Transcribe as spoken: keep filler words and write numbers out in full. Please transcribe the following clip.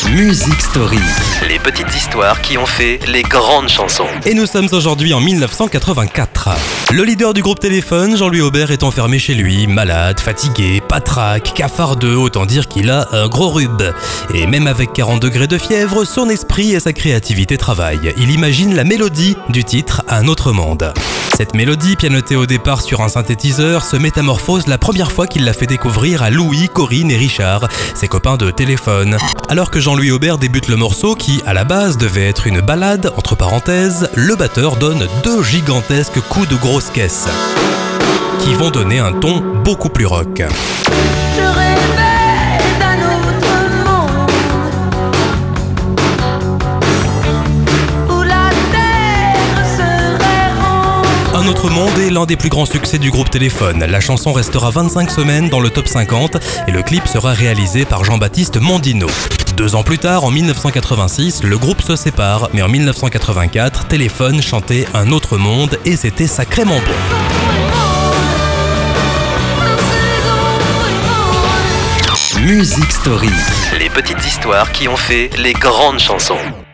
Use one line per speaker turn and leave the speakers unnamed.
Music Story.
Les petites histoires qui ont fait les grandes chansons.
Et nous sommes aujourd'hui en mille neuf cent quatre-vingt-quatre. Le leader du groupe Téléphone, Jean-Louis Aubert, est enfermé chez lui, malade, fatigué, patraque, cafardeux, autant dire qu'il a un gros rhume. Et même avec quarante degrés de fièvre, son esprit et sa créativité travaillent. Il imagine la mélodie du titre Un autre monde. Cette mélodie, pianotée au départ sur un synthétiseur, se métamorphose la première fois qu'il l'a fait découvrir à Louis, Corinne et Richard, ses copains de Téléphone. Alors que Jean-Louis Aubert débute le morceau qui, à la base, devait être une ballade, entre parenthèses, le batteur donne deux gigantesques coups de grosse caisse qui vont donner un ton beaucoup plus rock.
Je rêvais d'un autre monde où la terre serait ronde.
Un autre monde est l'un des plus grands succès du groupe Téléphone. La chanson restera vingt-cinq semaines dans le top cinquante et le clip sera réalisé par Jean-Baptiste Mondino. Deux ans plus tard, en mille neuf cent quatre-vingt-six, le groupe se sépare, mais en mille neuf cent quatre-vingt-quatre, Téléphone chantait Un autre monde et c'était sacrément bon.
Music Story.
Les petites histoires qui ont fait les grandes chansons.